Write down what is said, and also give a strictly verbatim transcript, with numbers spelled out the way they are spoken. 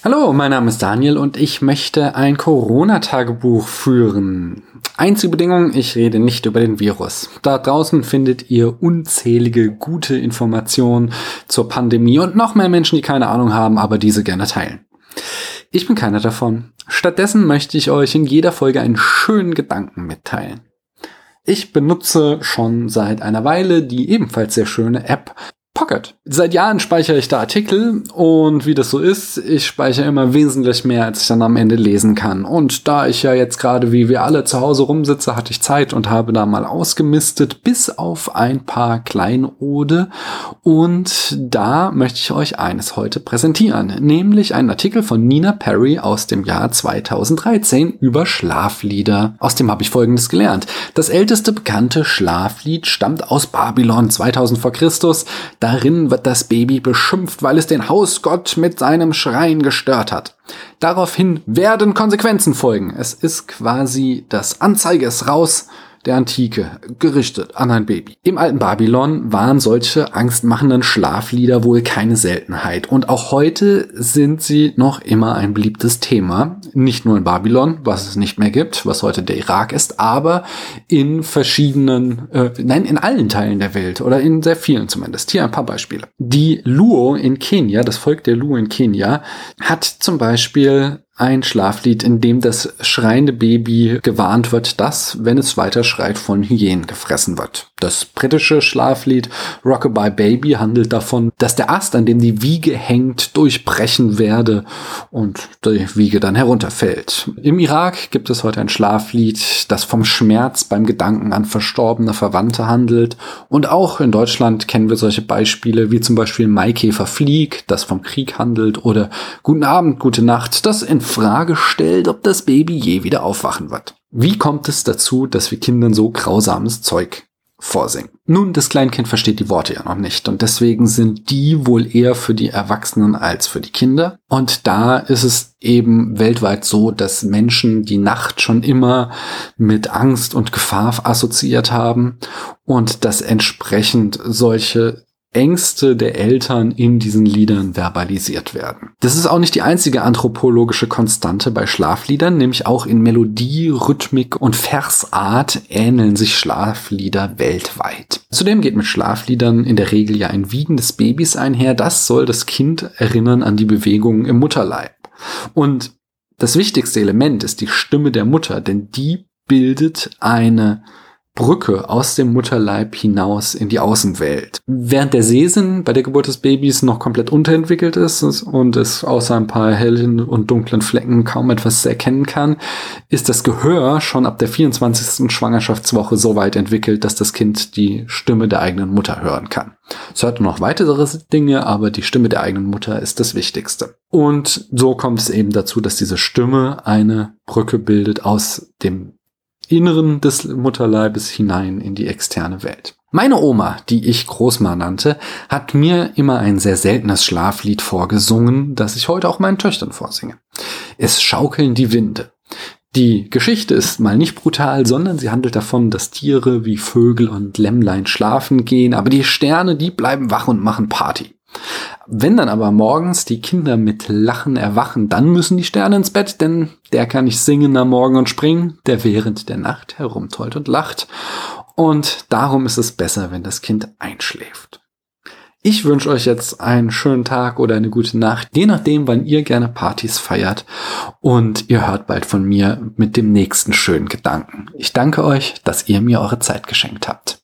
Hallo, mein Name ist Daniel und ich möchte ein Corona-Tagebuch führen. Einzige Bedingung, ich rede nicht über den Virus. Da draußen findet ihr unzählige gute Informationen zur Pandemie und noch mehr Menschen, die keine Ahnung haben, aber diese gerne teilen. Ich bin keiner davon. Stattdessen möchte ich euch in jeder Folge einen schönen Gedanken mitteilen. Ich benutze schon seit einer Weile die ebenfalls sehr schöne App Pocket. Seit Jahren speichere ich da Artikel und wie das so ist, ich speichere immer wesentlich mehr, als ich dann am Ende lesen kann. Und da ich ja jetzt gerade wie wir alle zu Hause rumsitze, hatte ich Zeit und habe da mal ausgemistet, bis auf ein paar Kleinode. Und da möchte ich euch eines heute präsentieren, nämlich einen Artikel von Nina Perry aus dem Jahr zweitausenddreizehn über Schlaflieder. Aus dem habe ich Folgendes gelernt. Das älteste bekannte Schlaflied stammt aus Babylon zweitausend vor Christus. Darin wird das Baby beschimpft, weil es den Hausgott mit seinem Schreien gestört hat. Daraufhin werden Konsequenzen folgen. Es ist quasi das Anzeige ist raus der Antike, gerichtet an ein Baby. Im alten Babylon waren solche angstmachenden Schlaflieder wohl keine Seltenheit. Und auch heute sind sie noch immer ein beliebtes Thema. Nicht nur in Babylon, was es nicht mehr gibt, was heute der Irak ist, aber in verschiedenen, äh, nein, in allen Teilen der Welt oder in sehr vielen zumindest. Hier ein paar Beispiele. Die Luo in Kenia, das Volk der Luo in Kenia, hat zum Beispiel ein Schlaflied, in dem das schreiende Baby gewarnt wird, dass, wenn es weiter schreit, von Hyänen gefressen wird. Das britische Schlaflied Rockabye Baby handelt davon, dass der Ast, an dem die Wiege hängt, durchbrechen werde und die Wiege dann herunterfällt. Im Irak gibt es heute ein Schlaflied, das vom Schmerz beim Gedanken an verstorbene Verwandte handelt. Und auch in Deutschland kennen wir solche Beispiele, wie zum Beispiel Maikäfer flieg, das vom Krieg handelt, oder Guten Abend, gute Nacht, das in Frage stellt, ob das Baby je wieder aufwachen wird. Wie kommt es dazu, dass wir Kindern so grausames Zeug vorsingen? Nun, das Kleinkind versteht die Worte ja noch nicht und deswegen sind die wohl eher für die Erwachsenen als für die Kinder. Und da ist es eben weltweit so, dass Menschen die Nacht schon immer mit Angst und Gefahr assoziiert haben und dass entsprechend solche Ängste der Eltern in diesen Liedern verbalisiert werden. Das ist auch nicht die einzige anthropologische Konstante bei Schlafliedern, nämlich auch in Melodie, Rhythmik und Versart ähneln sich Schlaflieder weltweit. Zudem geht mit Schlafliedern in der Regel ja ein Wiegen des Babys einher. Das soll das Kind erinnern an die Bewegungen im Mutterleib. Und das wichtigste Element ist die Stimme der Mutter, denn die bildet eine Brücke aus dem Mutterleib hinaus in die Außenwelt. Während der Sehsinn bei der Geburt des Babys noch komplett unterentwickelt ist und es außer ein paar hellen und dunklen Flecken kaum etwas erkennen kann, ist das Gehör schon ab der vierundzwanzigsten Schwangerschaftswoche so weit entwickelt, dass das Kind die Stimme der eigenen Mutter hören kann. Es hört noch weitere Dinge, aber die Stimme der eigenen Mutter ist das Wichtigste. Und so kommt es eben dazu, dass diese Stimme eine Brücke bildet aus dem Inneren des Mutterleibes hinein in die externe Welt. Meine Oma, die ich Großma nannte, hat mir immer ein sehr seltenes Schlaflied vorgesungen, das ich heute auch meinen Töchtern vorsinge. Es schaukeln die Winde. Die Geschichte ist mal nicht brutal, sondern sie handelt davon, dass Tiere wie Vögel und Lämmlein schlafen gehen, aber die Sterne, die bleiben wach und machen Party. Wenn dann aber morgens die Kinder mit Lachen erwachen, dann müssen die Sterne ins Bett, denn der kann nicht singen am Morgen und springen, der während der Nacht herumtollt und lacht. Und darum ist es besser, wenn das Kind einschläft. Ich wünsche euch jetzt einen schönen Tag oder eine gute Nacht, je nachdem, wann ihr gerne Partys feiert. Und ihr hört bald von mir mit dem nächsten schönen Gedanken. Ich danke euch, dass ihr mir eure Zeit geschenkt habt.